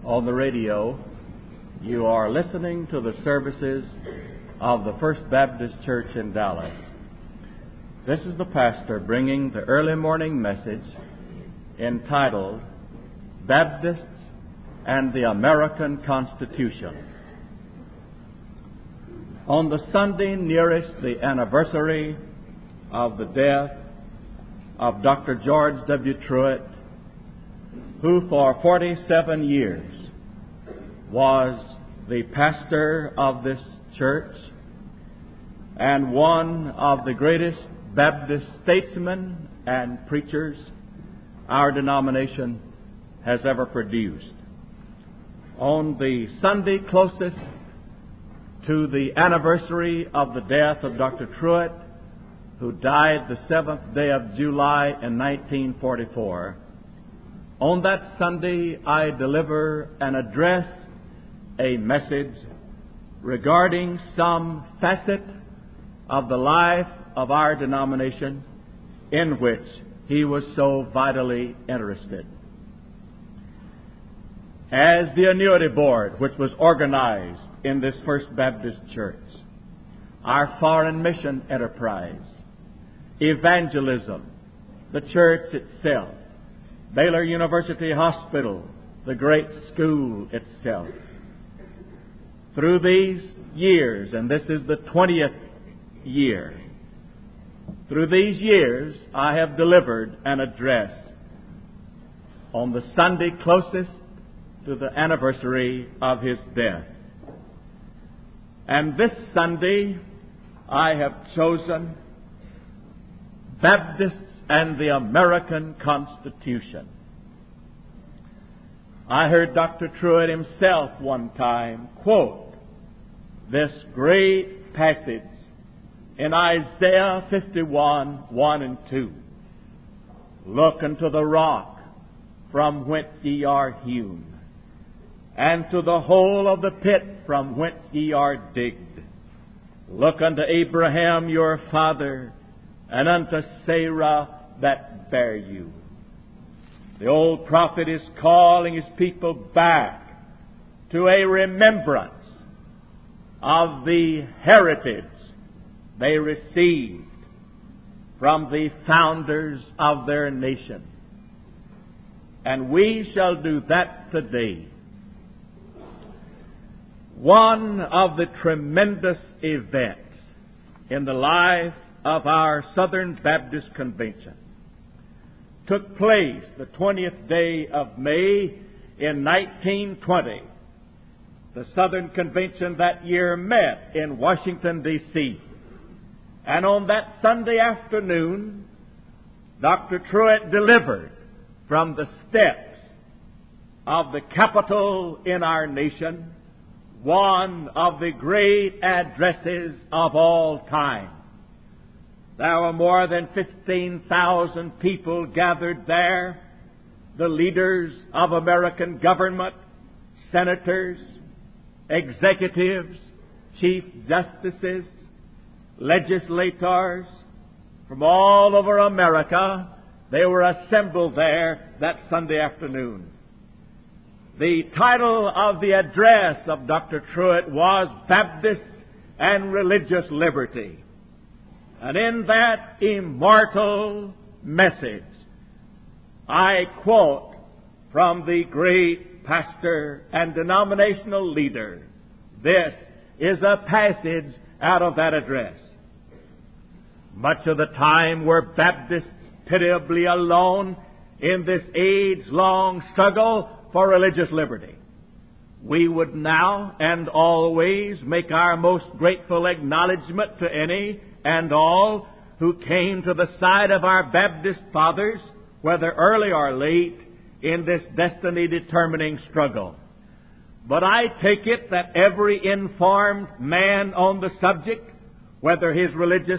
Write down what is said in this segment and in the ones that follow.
on the radio, you are listening to the services of the First Baptist Church in Dallas. This is the pastor bringing the early morning message entitled Baptists and the American Constitution. On the Sunday nearest the anniversary of the death of Dr. George W. Truett, who for 47 years was the pastor of this church and one of the greatest Baptist statesmen and preachers our denomination has ever produced. On the Sunday closest to the anniversary of the death of Dr. Truett, who died the 7th day of July in 1944, on that Sunday I deliver and address a message regarding some facet of the life of our denomination in which he was so vitally interested. As the annuity board, which was organized in this First Baptist Church, our foreign mission enterprise, evangelism, the church itself, Baylor University Hospital, the great school itself. Through these years, and this is the 20th year, through these years I have delivered an address on the Sunday closest to the anniversary of his death. And this Sunday I have chosen Baptists and the American Constitution. I heard Dr. Truett himself one time quote this great passage in Isaiah 51, 1 and 2. Look unto the rock from whence ye are hewn, and to the hole of the pit from whence ye are digged. Look unto Abraham your father, and unto Sarah that bare you. The old prophet is calling his people back to a remembrance of the heritage they received from the founders of their nation. And we shall do that today. One of the tremendous events in the life of our Southern Baptist Convention took place the 20th day of May in 1920. The Southern Convention that year met in Washington, D.C. And on that Sunday afternoon, Dr. Truett delivered from the steps of the Capitol in our nation one of the great addresses of all time. There were more than 15,000 people gathered there, the leaders of American government, senators, executives, chief justices, legislators from all over America. They were assembled there that Sunday afternoon. The title of the address of Dr. Truett was Baptist and Religious Liberty. And in that immortal message, I quote from the great pastor and denominational leader. This is a passage out of that address. Much of the time we're Baptists pitiably alone in this age-long struggle for religious liberty. We would now and always make our most grateful acknowledgement to any and all who came to the side of our Baptist fathers, whether early or late, in this destiny-determining struggle. But I take it that every informed man on the subject, whatever his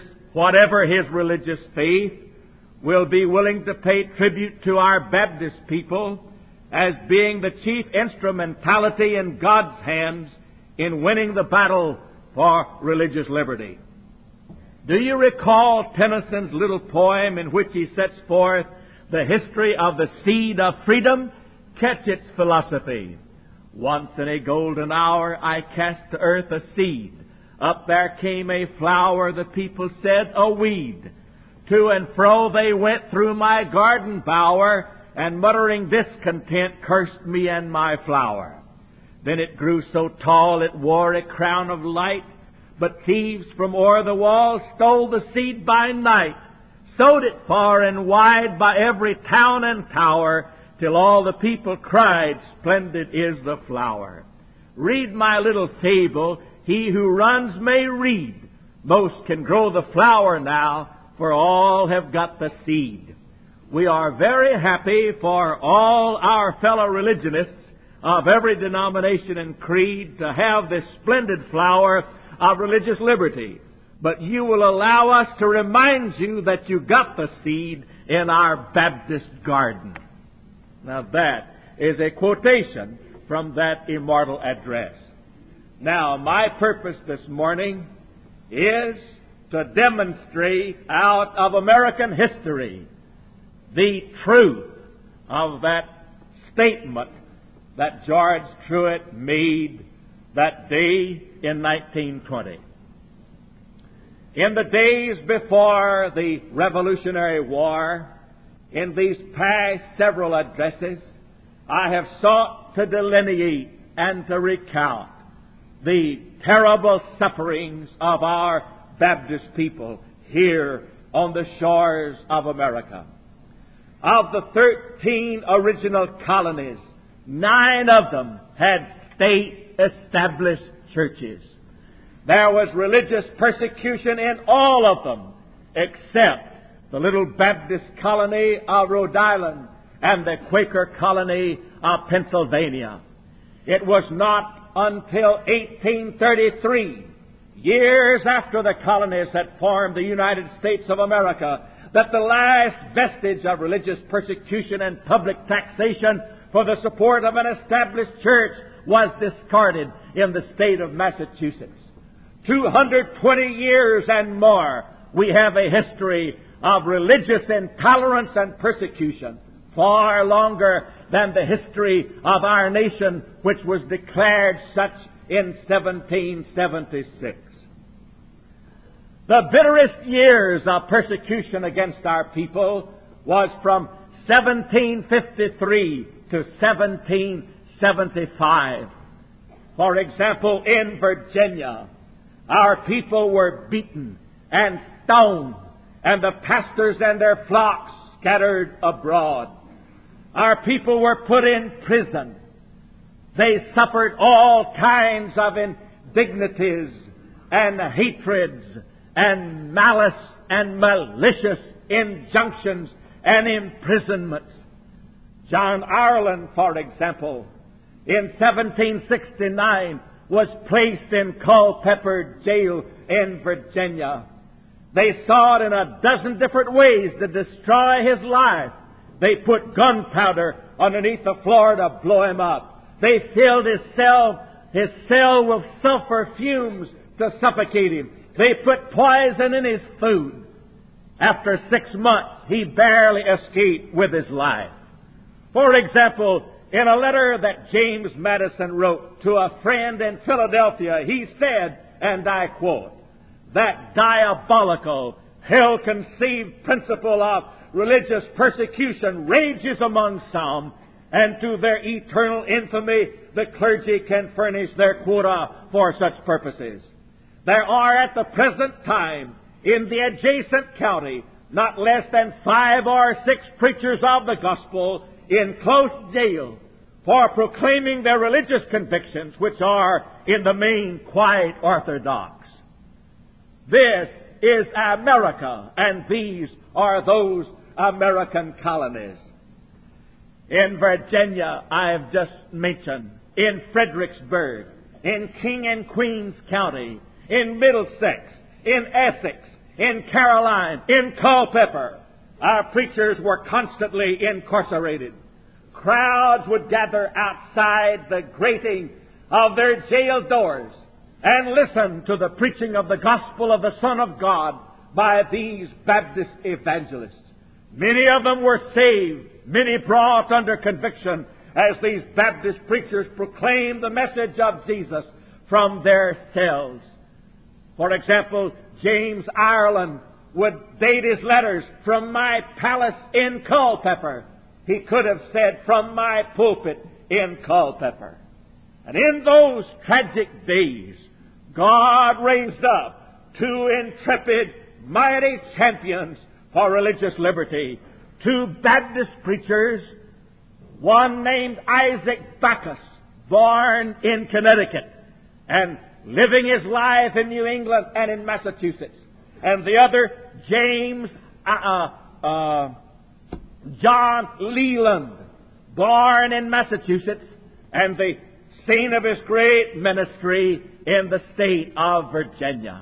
religious faith, will be willing to pay tribute to our Baptist people as being the chief instrumentality in God's hands in winning the battle for religious liberty. Do you recall Tennyson's little poem in which he sets forth the history of the seed of freedom? Catch its philosophy. Once in a golden hour I cast to earth a seed. Up there came a flower, the people said a weed. To and fro they went through my garden bower, and muttering discontent cursed me and my flower. Then it grew so tall it wore a crown of light, but thieves from o'er the wall stole the seed by night, sowed it far and wide by every town and tower, till all the people cried, "Splendid is the flower." Read my little fable, he who runs may read. Most can grow the flower now, for all have got the seed. We are very happy for all our fellow religionists of every denomination and creed to have this splendid flower of religious liberty. But you will allow us to remind you that you got the seed in our Baptist garden. Now that is a quotation from that immortal address. Now, my purpose this morning is to demonstrate out of American history the truth of that statement that George Truett made that day in 1920. In the days before the Revolutionary War, in these past several addresses, I have sought to delineate and to recount the terrible sufferings of our Baptist people here on the shores of America. Of the 13 original colonies, 9 of them had state-established churches. There was religious persecution in all of them, except the little Baptist colony of Rhode Island and the Quaker colony of Pennsylvania. It was not until 1833, years after the colonies had formed the United States of America, that the last vestige of religious persecution and public taxation for the support of an established church was discarded in the state of Massachusetts. 220 years and more, we have a history of religious intolerance and persecution, far longer than the history of our nation, which was declared such in 1776. The bitterest years of persecution against our people was from 1753 to 1775. For example, in Virginia, our people were beaten and stoned, and the pastors and their flocks scattered abroad. Our people were put in prison. They suffered all kinds of indignities and hatreds and malice and malicious injunctions and imprisonments. John Ireland, for example, in 1769 was placed in Culpeper Jail in Virginia. They sought in a dozen different ways to destroy his life. They put gunpowder underneath the floor to blow him up. They filled his cell with sulfur fumes to suffocate him. They put poison in his food. After 6 months, he barely escaped with his life. For example, in a letter that James Madison wrote to a friend in Philadelphia, he said, and I quote, "That diabolical, hell-conceived principle of religious persecution rages among some, and to their eternal infamy the clergy can furnish their quota for such purposes. There are at the present time in the adjacent county not less than 5 or 6 preachers of the gospel in close jail for proclaiming their religious convictions, which are in the main quite orthodox." This is America, and these are those American colonies. In Virginia, I have just mentioned, in Fredericksburg, in King and Queens County, in Middlesex, in Essex, in Caroline, in Culpeper, our preachers were constantly incarcerated. Crowds would gather outside the grating of their jail doors and listen to the preaching of the gospel of the Son of God by these Baptist evangelists. Many of them were saved, many brought under conviction, as these Baptist preachers proclaimed the message of Jesus from their cells. For example, James Ireland would date his letters, "From my palace in Culpeper." He could have said, "From my pulpit in Culpeper." And in those tragic days, God raised up two intrepid, mighty champions for religious liberty. Two Baptist preachers, one named Isaac Backus, born in Connecticut and living his life in New England and in Massachusetts. And the other, John Leland, born in Massachusetts and the scene of his great ministry in the state of Virginia.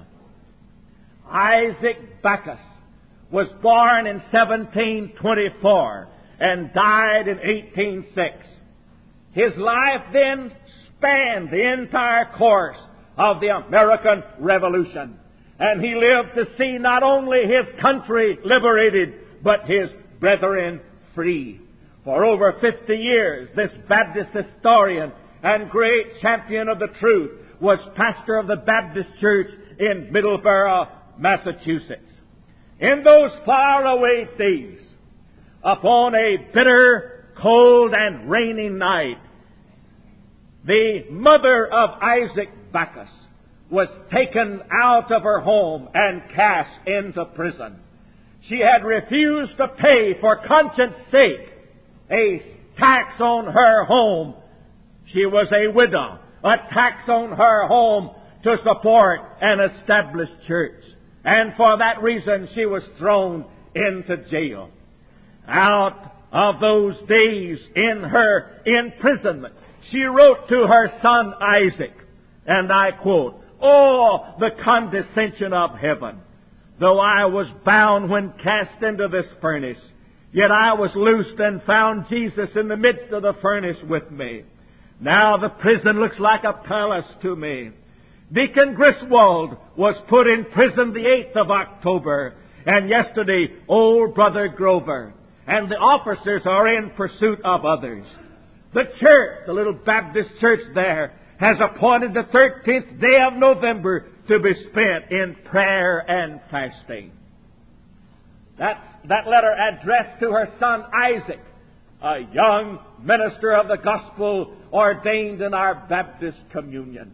Isaac Backus was born in 1724 and died in 1806. His life then spanned the entire course of the American Revolution, and he lived to see not only his country liberated, but his brethren free. For over 50 years, this Baptist historian and great champion of the truth was pastor of the Baptist Church in Middleborough, Massachusetts. In those faraway days, upon a bitter, cold, and rainy night, the mother of Isaac Backus was taken out of her home and cast into prison. She had refused to pay, for conscience sake, a tax on her home. She was a widow. A tax on her home to support an established church. And for that reason, she was thrown into jail. Out of those days in her imprisonment, she wrote to her son Isaac, and I quote, "Oh, the condescension of heaven! Though I was bound when cast into this furnace, yet I was loosed and found Jesus in the midst of the furnace with me. Now the prison looks like a palace to me. Deacon Griswold was put in prison the 8th of October, and yesterday old Brother Grover, and the officers are in pursuit of others. The church, the little Baptist church there, has appointed the 13th day of November to be spent in prayer and fasting." That letter addressed to her son Isaac, a young minister of the gospel ordained in our Baptist communion.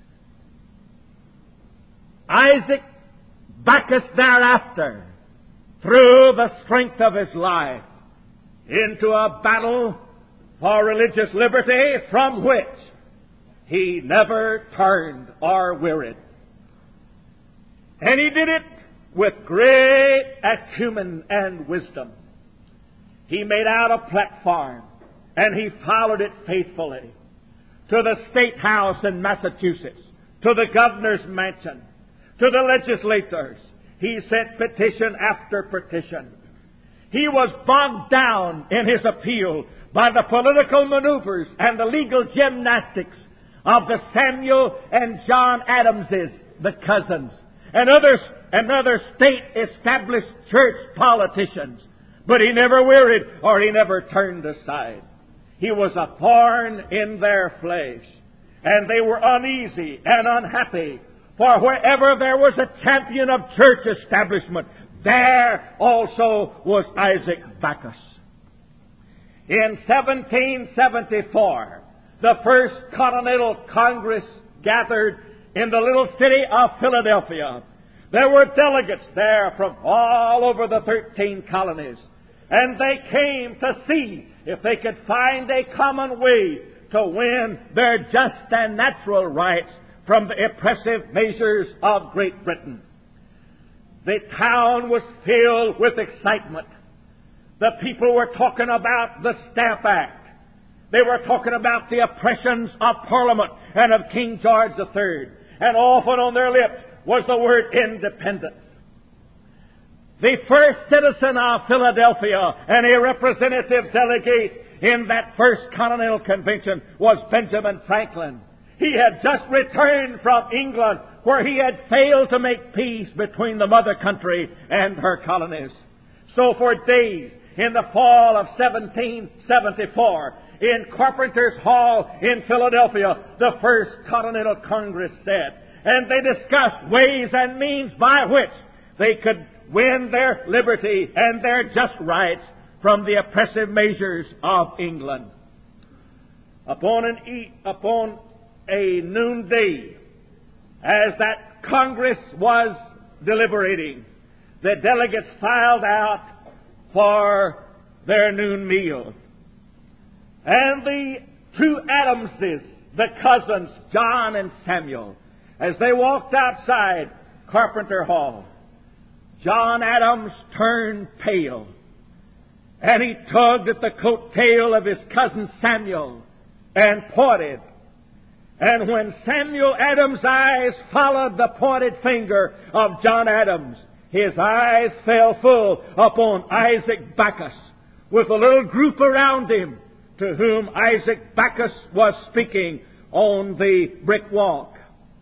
Isaac Backus thereafter, through the strength of his life, into a battle for religious liberty from which he never turned or wearied. And he did it with great acumen and wisdom. He made out a platform, and he followed it faithfully. To the State House in Massachusetts, to the governor's mansion, to the legislators, he sent petition after petition. He was bogged down in his appeal by the political maneuvers and the legal gymnastics of the Samuel and John Adamses, the cousins, and other state-established church politicians. But he never wearied, or he never turned aside. He was a thorn in their flesh, and they were uneasy and unhappy. For wherever there was a champion of church establishment, there also was Isaac Backus. In 1774, the First Continental Congress gathered in the little city of Philadelphia. There were delegates there from all over the 13 colonies, and they came to see if they could find a common way to win their just and natural rights from the oppressive measures of Great Britain. The town was filled with excitement. The people were talking about the Stamp Act. They were talking about the oppressions of Parliament and of King George III. And often on their lips was the word independence. The first citizen of Philadelphia and a representative delegate in that First Continental Convention was Benjamin Franklin. He had just returned from England, where he had failed to make peace between the mother country and her colonies. So for days, in the fall of 1774, in Carpenter's Hall in Philadelphia, the First Continental Congress sat. And they discussed ways and means by which they could win their liberty and their just rights from the oppressive measures of England. Upon a noonday, as that Congress was deliberating, the delegates filed out for their noon meal. And the two Adamses, the cousins, John and Samuel, as they walked outside Carpenter Hall, John Adams turned pale, and he tugged at the coat tail of his cousin Samuel and pointed. And when Samuel Adams' eyes followed the pointed finger of John Adams, his eyes fell full upon Isaac Backus, with a little group around him, to whom Isaac Backus was speaking on the brick walk.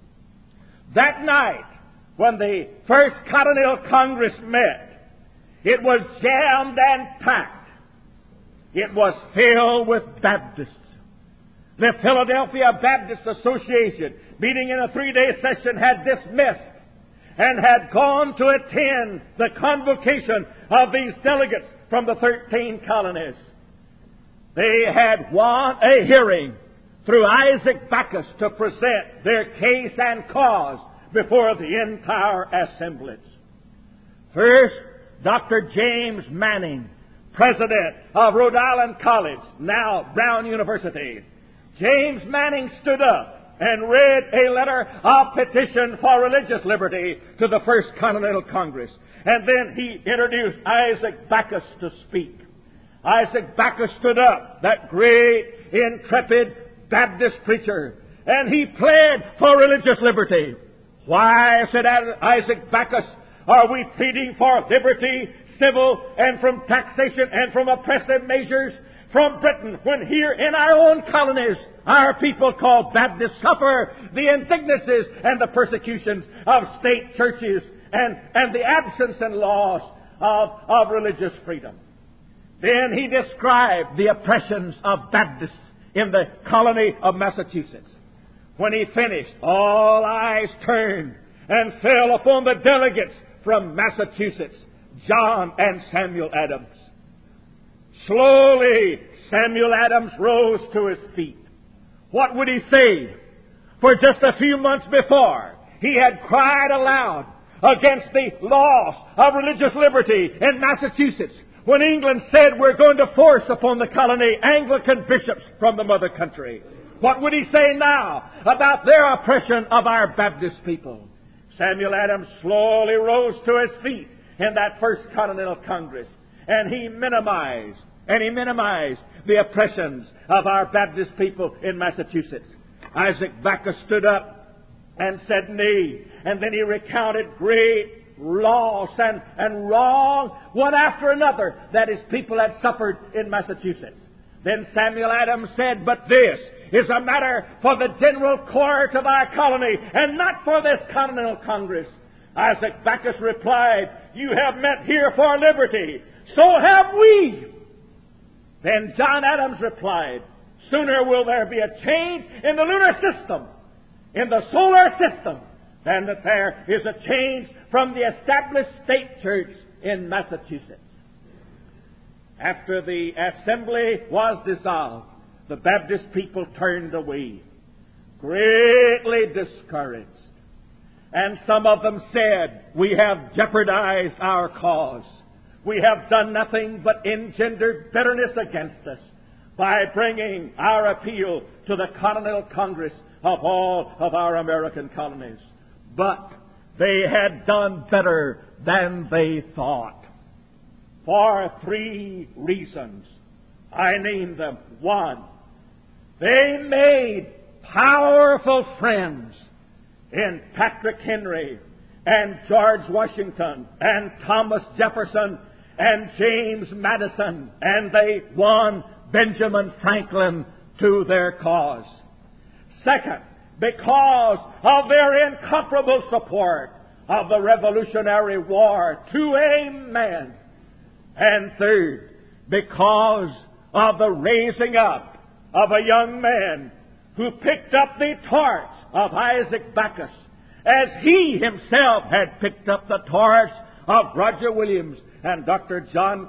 That night, when the First Continental Congress met, it was jammed and packed. It was filled with Baptists. The Philadelphia Baptist Association, meeting in a 3-day session, had dismissed and had gone to attend the convocation of these delegates from the 13 colonies. They had won a hearing through Isaac Backus to present their case and cause before the entire assemblage. First, Dr. James Manning, president of Rhode Island College, now Brown University. James Manning stood up and read a letter of petition for religious liberty to the First Continental Congress. And then he introduced Isaac Backus to speak. Isaac Backus stood up, that great, intrepid Baptist preacher, and he pled for religious liberty. Why, said Isaac Backus, are we pleading for liberty, civil, and from taxation and from oppressive measures from Britain, when here in our own colonies, our people called Baptists suffer the indignities and the persecutions of state churches and the absence and loss of religious freedom? Then he described the oppressions of Baptists in the colony of Massachusetts. When he finished, all eyes turned and fell upon the delegates from Massachusetts, John and Samuel Adams. Slowly, Samuel Adams rose to his feet. What would he say? For just a few months before, he had cried aloud against the loss of religious liberty in Massachusetts, when England said, we're going to force upon the colony Anglican bishops from the mother country. What would he say now about their oppression of our Baptist people? Samuel Adams slowly rose to his feet in that First Continental Congress, and he minimized the oppressions of our Baptist people in Massachusetts. Isaac Backus stood up and said nay, and then he recounted great loss and wrong, one after another, that his people had suffered in Massachusetts. Then Samuel Adams said, but this is a matter for the general court of our colony, and not for this Continental Congress. Isaac Backus replied, you have met here for liberty. So have we. Then John Adams replied, sooner will there be a change in the lunar system, in the solar system, than that there is a change from the established state church in Massachusetts. After the assembly was dissolved, the Baptist people turned away, greatly discouraged. And some of them said, we have jeopardized our cause. We have done nothing but engendered bitterness against us by bringing our appeal to the Continental Congress of all of our American colonies. But they had done better than they thought, for 3 reasons. I name them. 1, they made powerful friends in Patrick Henry and George Washington and Thomas Jefferson and James Madison, and they won Benjamin Franklin to their cause. Second, because of their incomparable support of the Revolutionary War to a man. And third, because of the raising up of a young man who picked up the torch of Isaac Backus, as he himself had picked up the torch of Roger Williams and Dr. John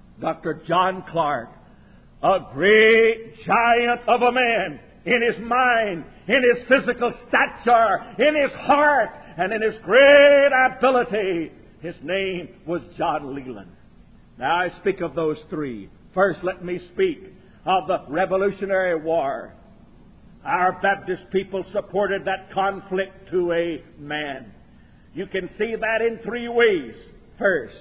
Clark. A great giant of a man in his mind, in his physical stature, in his heart, and in his great ability. His name was John Leland. Now I speak of those three. First, let me speak of the Revolutionary War. Our Baptist people supported that conflict to a man. You can see that in three ways. First,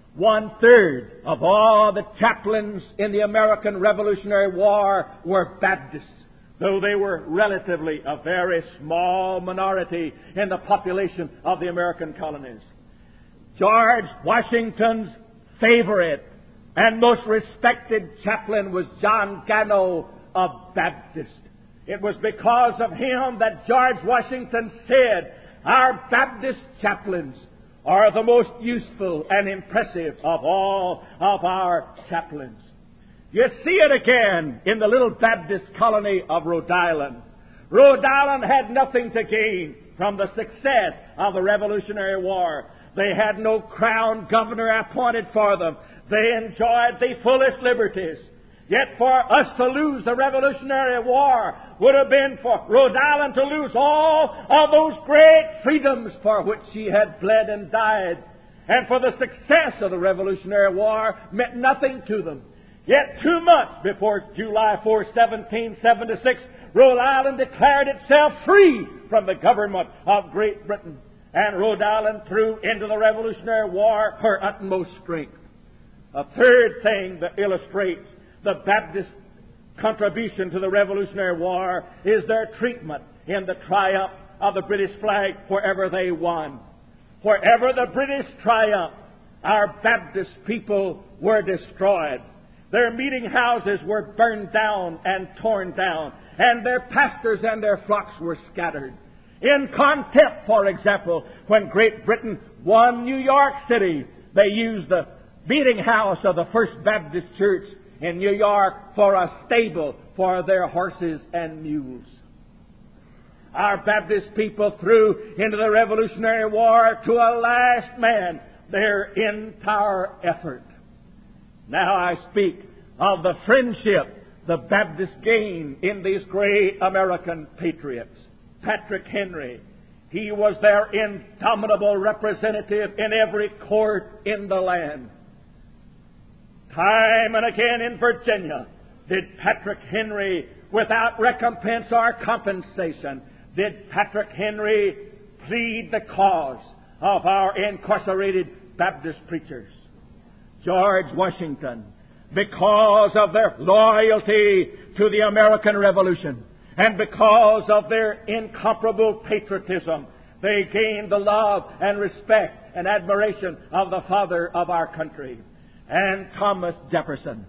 1/3 of all the chaplains in the American Revolutionary War were Baptists, though they were relatively a very small minority in the population of the American colonies. George Washington's favorite and most respected chaplain was John Gano, a Baptist. It was because of him that George Washington said, "Our Baptist chaplains are the most useful and impressive of all of our chaplains." You see it again in the little Baptist colony of Rhode Island. Rhode Island had nothing to gain from the success of the Revolutionary War. They had no crown governor appointed for them. They enjoyed the fullest liberties. Yet for us to lose the Revolutionary War would have been for Rhode Island to lose all of those great freedoms for which she had bled and died. And for the success of the Revolutionary War meant nothing to them. Yet 2 months before July 4, 1776, Rhode Island declared itself free from the government of Great Britain. And Rhode Island threw into the Revolutionary War her utmost strength. A third thing that illustrates the Baptist contribution to the Revolutionary War is their treatment in the triumph of the British flag wherever they won. Wherever the British triumphed, our Baptist people were destroyed. Their meeting houses were burned down and torn down, and their pastors and their flocks were scattered. In contempt, for example, when Great Britain won New York City, they used the meeting house of the First Baptist Church in New York for a stable for their horses and mules. Our Baptist people threw into the Revolutionary War to a last man their entire effort. Now I speak of the friendship the Baptists gained in these great American patriots. Patrick Henry, he was their indomitable representative in every court in the land. Time and again in Virginia did Patrick Henry, without recompense or compensation, did Patrick Henry plead the cause of our incarcerated Baptist preachers. George Washington, because of their loyalty to the American Revolution and because of their incomparable patriotism, they gained the love and respect and admiration of the father of our country. And Thomas Jefferson,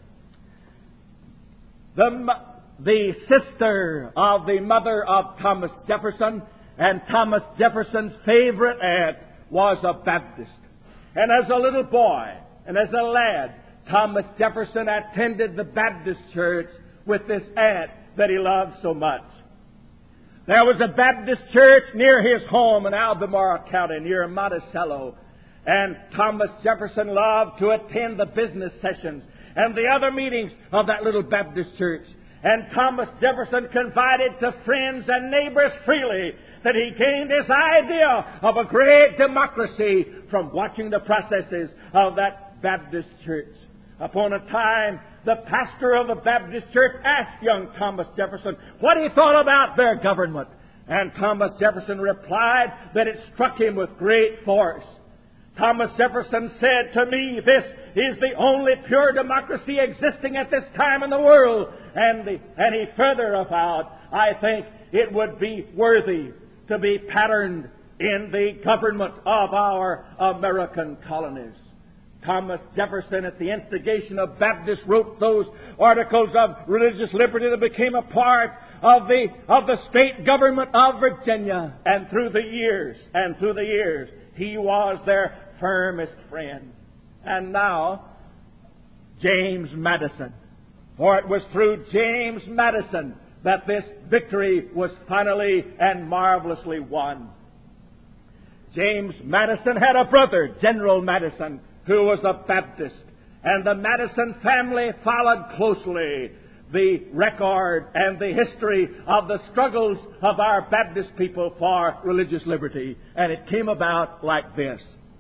the sister of the mother of Thomas Jefferson, and Thomas Jefferson's favorite aunt was a Baptist. And as a little boy and as a lad, Thomas Jefferson attended the Baptist church with this aunt that he loved so much. There was a Baptist church near his home in Albemarle County, near Monticello. And Thomas Jefferson loved to attend the business sessions and the other meetings of that little Baptist church. And Thomas Jefferson confided to friends and neighbors freely that he gained his idea of a great democracy from watching the processes of that Baptist church. Upon a time, the pastor of the Baptist church asked young Thomas Jefferson what he thought about their government. And Thomas Jefferson replied that it struck him with great force. Thomas Jefferson said to me, "This is the only pure democracy existing at this time in the world." And he further avowed, "I think it would be worthy to be patterned in the government of our American colonies." Thomas Jefferson, at the instigation of Baptists, wrote those articles of religious liberty that became a part of the state government of Virginia. And through the years, he was their firmest friend. And now, James Madison, For it was through James Madison that this victory was finally and marvelously won. James Madison had a brother, General Madison, who was a Baptist. And the Madison family followed closely the record and the history of the struggles of our Baptist people for religious liberty. And it came about like this.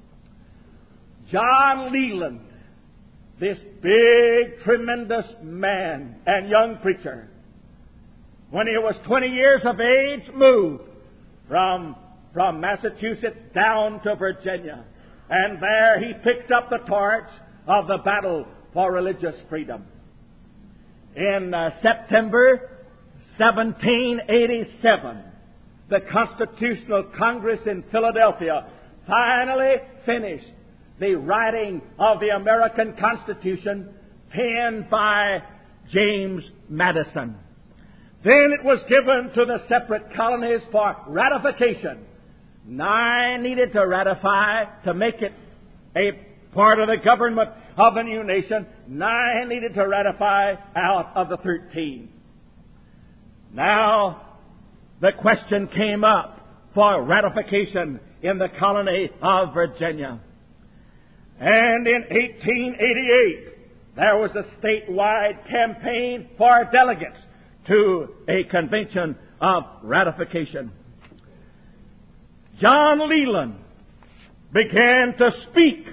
John Leland, this big, tremendous man and young preacher, when he was 20 years of age, moved from Massachusetts down to Virginia. And there he picked up the torch of the battle for religious freedom. In September 1787, the Constitutional Congress in Philadelphia finally finished the writing of the American Constitution penned by James Madison. Then it was given to the separate colonies for ratification. 9 needed to ratify to make it a part of the government of a new nation. 9 needed to ratify out of the 13. Now, the question came up for ratification in the colony of Virginia. And in 1888, there was a statewide campaign for delegates to a convention of ratification. John Leland began to speak,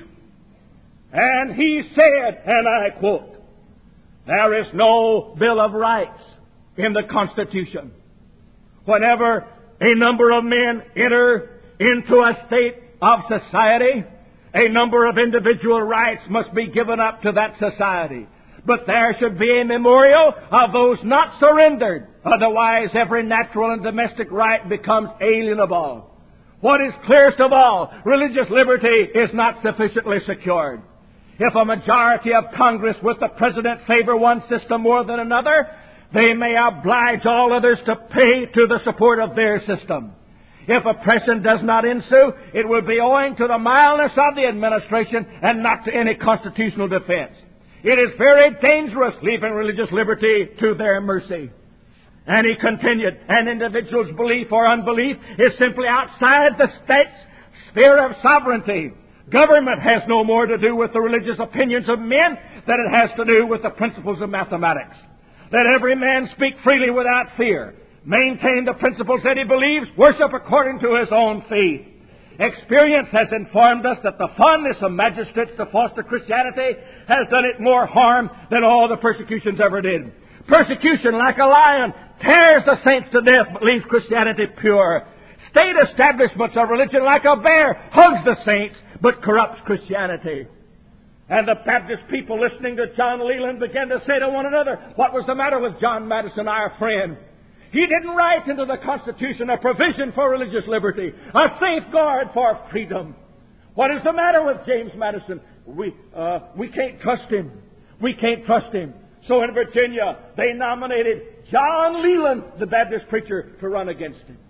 and he said, and I quote, "There is no Bill of Rights in the Constitution. Whenever a number of men enter into a state of society, a number of individual rights must be given up to that society. But there should be a memorial of those not surrendered. Otherwise, every natural and domestic right becomes alienable. What is clearest of all, religious liberty is not sufficiently secured. If a majority of Congress with the President favor one system more than another, they may oblige all others to pay to the support of their system. If oppression does not ensue, it will be owing to the mildness of the administration and not to any constitutional defense. It is very dangerous leaving religious liberty to their mercy." And he continued, "An individual's belief or unbelief is simply outside the state's sphere of sovereignty. Government has no more to do with the religious opinions of men than it has to do with the principles of mathematics. Let every man speak freely without fear, maintain the principles that he believes, worship according to his own faith. Experience has informed us that the fondness of magistrates to foster Christianity has done it more harm than all the persecutions ever did. Persecution, like a lion, tears the saints to death but leaves Christianity pure. State establishments of religion, like a bear, hugs the saints but corrupts Christianity." And the Baptist people listening to John Leland began to say to one another, what was the matter with John Madison, our friend? He didn't write into the Constitution a provision for religious liberty, a safeguard for freedom. What is the matter with James Madison? We can't trust him. We can't trust him. So in Virginia, they nominated John Leland, the Baptist preacher, to run against him.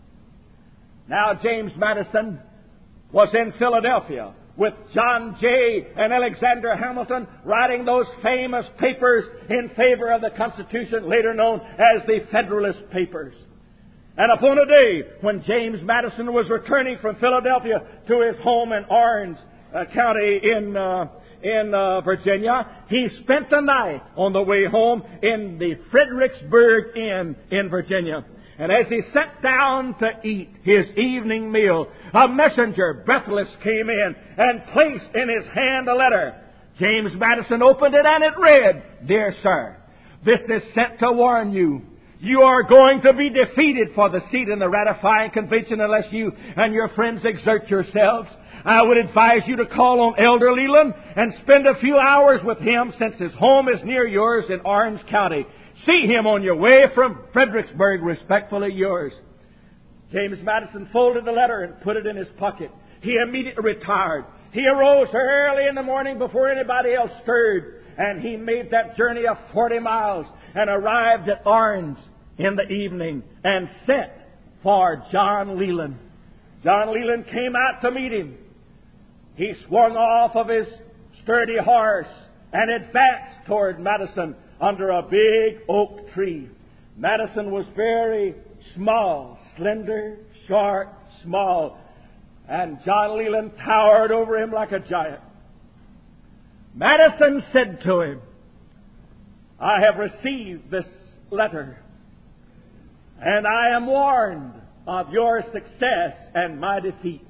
Now James Madison was in Philadelphia with John Jay and Alexander Hamilton writing those famous papers in favor of the Constitution, later known as the Federalist Papers. And upon a day when James Madison was returning from Philadelphia to his home in Orange County in Virginia, he spent the night on the way home in the Fredericksburg Inn in Virginia. And as he sat down to eat his evening meal, a messenger, breathless, came in and placed in his hand a letter. James Madison opened it and it read, "Dear Sir, this is sent to warn you. You are going to be defeated for the seat in the ratifying convention unless you and your friends exert yourselves. I would advise you to call on Elder Leland and spend a few hours with him since his home is near yours in Orange County. See him on your way from Fredericksburg. Respectfully yours." James Madison folded the letter and put it in his pocket. He immediately retired. He arose early in the morning before anybody else stirred, and he made that journey of 40 miles and arrived at Orange in the evening and sent for John Leland. John Leland came out to meet him. He swung off of his sturdy horse and advanced toward Madison under a big oak tree. Madison was very small, slender, short, small, and John Leland towered over him like a giant. Madison said to him, "I have received this letter, and I am warned of your success and my defeat."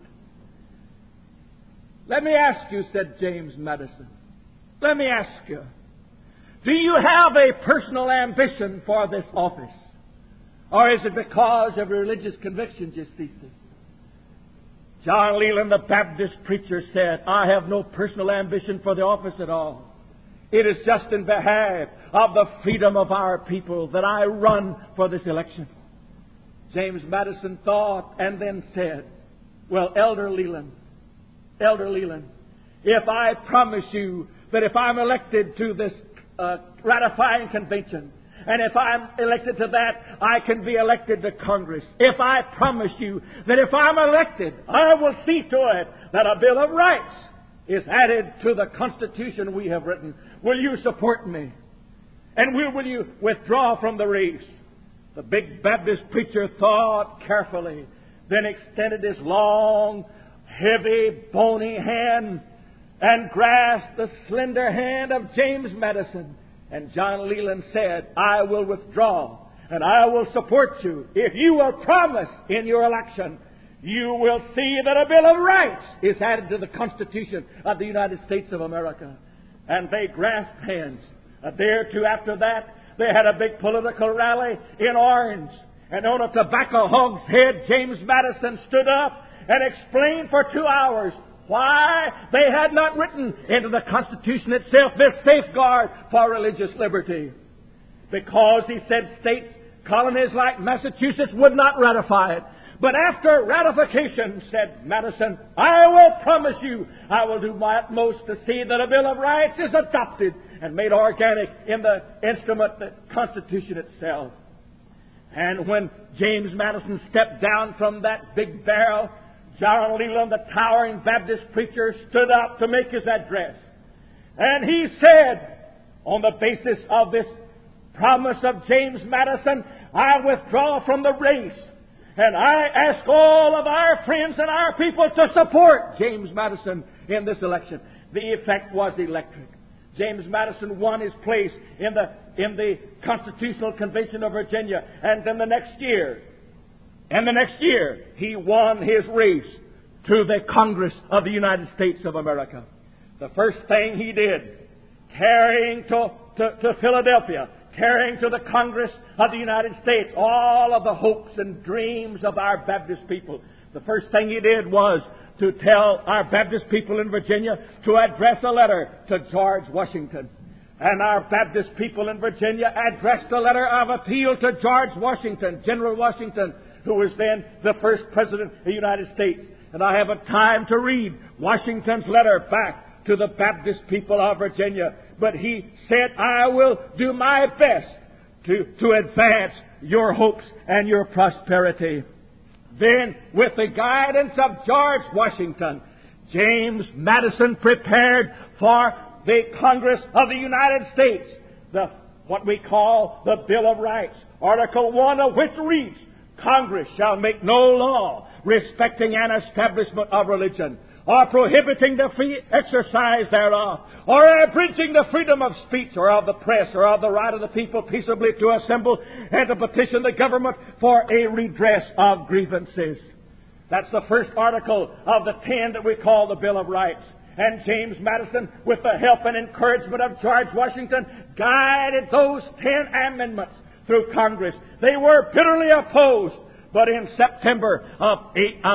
"Let me ask you," said James Madison, "let me ask you, do you have a personal ambition for this office? Or is it because of religious convictions, you see? John Leland, the Baptist preacher, said, "I have no personal ambition for the office at all. It is just in behalf of the freedom of our people that I run for this election." James Madison thought and then said, "Well, Elder Leland, if I promise you that if I'm elected to this ratifying convention, and if I'm elected to that, I can be elected to Congress. If I promise you that if I'm elected, I will see to it that a Bill of Rights is added to the Constitution we have written. Will you support me? And will you withdraw from the race?" The big Baptist preacher thought carefully, then extended his long, heavy, bony hand and grasped the slender hand of James Madison. And John Leland said, "I will withdraw, and I will support you. If you will promise in your election, you will see that a Bill of Rights is added to the Constitution of the United States of America." And they grasped hands. A day or two after that, they had a big political rally in Orange. And on a tobacco hog's head, James Madison stood up and explained for 2 hours why they had not written into the Constitution itself this safeguard for religious liberty. Because, he said, states, colonies like Massachusetts would not ratify it. But after ratification, said Madison, "I will promise you I will do my utmost to see that a Bill of Rights is adopted and made organic in the instrument, the Constitution itself." And when James Madison stepped down from that big barrel, John Leland, the towering Baptist preacher, stood up to make his address. And he said, on the basis of this promise of James Madison, "I withdraw from the race. And I ask all of our friends and our people to support James Madison in this election." The effect was electric. James Madison won his place in the Constitutional Convention of Virginia. And then the next year, he won his race to the Congress of the United States of America. The first thing he did, carrying to Philadelphia, carrying to the Congress of the United States all of the hopes and dreams of our Baptist people. The first thing he did was to tell our Baptist people in Virginia to address a letter to George Washington. And our Baptist people in Virginia addressed a letter of appeal to George Washington, General Washington, who was then the first president of the United States. And I haven't time to read Washington's letter back to the Baptist people of Virginia. But he said, "I will do my best to advance your hopes and your prosperity." Then, with the guidance of George Washington, James Madison prepared for the Congress of the United States what we call the Bill of Rights, Article 1 of which reads, "Congress shall make no law respecting an establishment of religion, or prohibiting the free exercise thereof, or abridging the freedom of speech or of the press, or of the right of the people peaceably to assemble and to petition the government for a redress of grievances." That's the first article of the 10 that we call the Bill of Rights. And James Madison, with the help and encouragement of George Washington, guided those 10 amendments through Congress. They were bitterly opposed, but in September of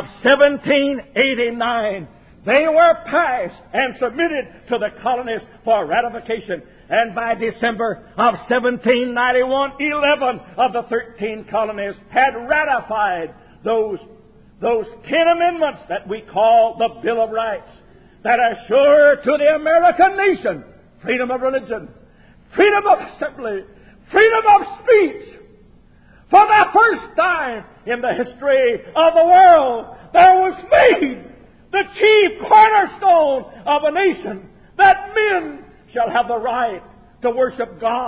1789, they were passed and submitted to the colonies for ratification. And by December of 1791, 11 of the 13 colonies had ratified those 10 amendments that we call the Bill of Rights, that assure to the American nation freedom of religion, freedom of assembly, freedom of speech. For the first time in the history of the world, there was made the chief cornerstone of a nation, that men shall have the right to worship God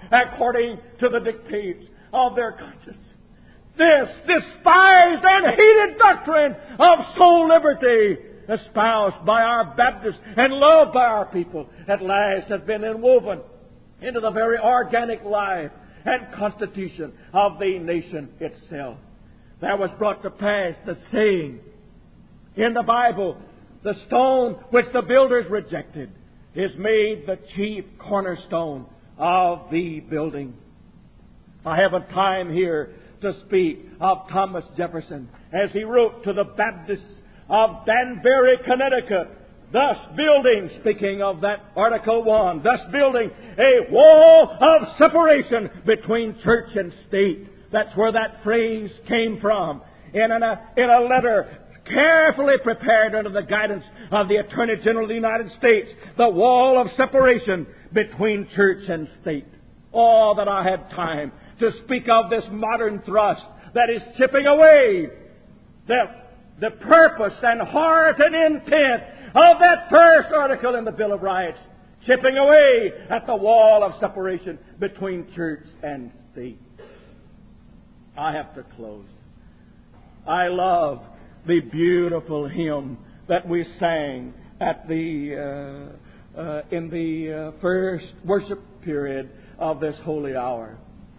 according to the dictates of their conscience. This despised and hated doctrine of soul liberty, espoused by our Baptists and loved by our people, at last has been inwoven into the very organic life and constitution of the nation itself. There was brought to pass the saying in the Bible, the stone which the builders rejected is made the chief cornerstone of the building. I haven't time here to speak of Thomas Jefferson as he wrote to the Baptists of Danbury, Connecticut, thus building, speaking of that Article 1, thus building a wall of separation between church and state. That's where that phrase came from. In a letter carefully prepared under the guidance of the Attorney General of the United States, the wall of separation between church and state. Oh, that I had time to speak of this modern thrust that is chipping away the purpose and heart and intent of that first article in the Bill of Rights, chipping away at the wall of separation between church and state. I have to close. I love the beautiful hymn that we sang at in the first worship period of this holy hour.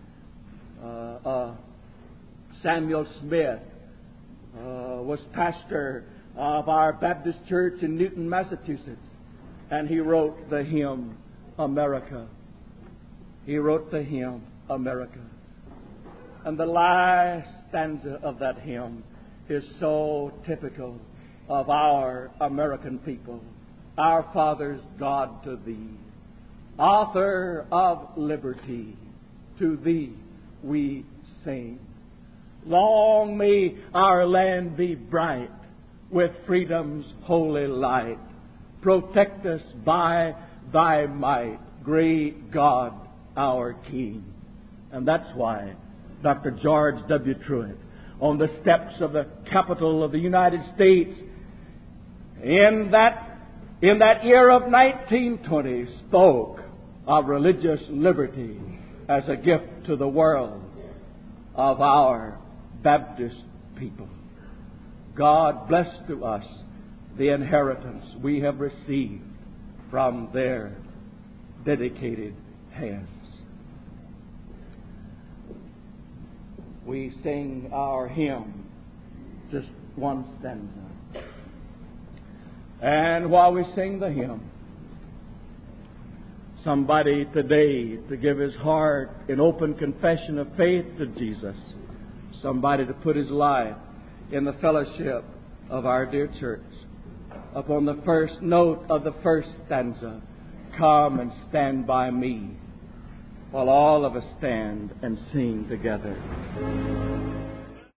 Samuel Smith was pastor of our Baptist church in Newton, Massachusetts, and he wrote the hymn, America. He wrote the hymn, America. And the last stanza of that hymn is so typical of our American people. Our fathers, God, to Thee, author of liberty, to Thee we sing. Long may our land be bright with freedom's holy light. Protect us by Thy might, great God, our King. And that's why Dr. George W. Truett, on the steps of the Capitol of the United States, in that year of 1920, spoke of religious liberty as a gift to the world of our Baptist people. God bless to us the inheritance we have received from their dedicated hands. We sing our hymn, just one stanza. And while we sing the hymn, somebody today to give his heart in open confession of faith to Jesus, somebody to put his life in the fellowship of our dear church. Upon the first note of the first stanza, come and stand by me, while all of us stand and sing together.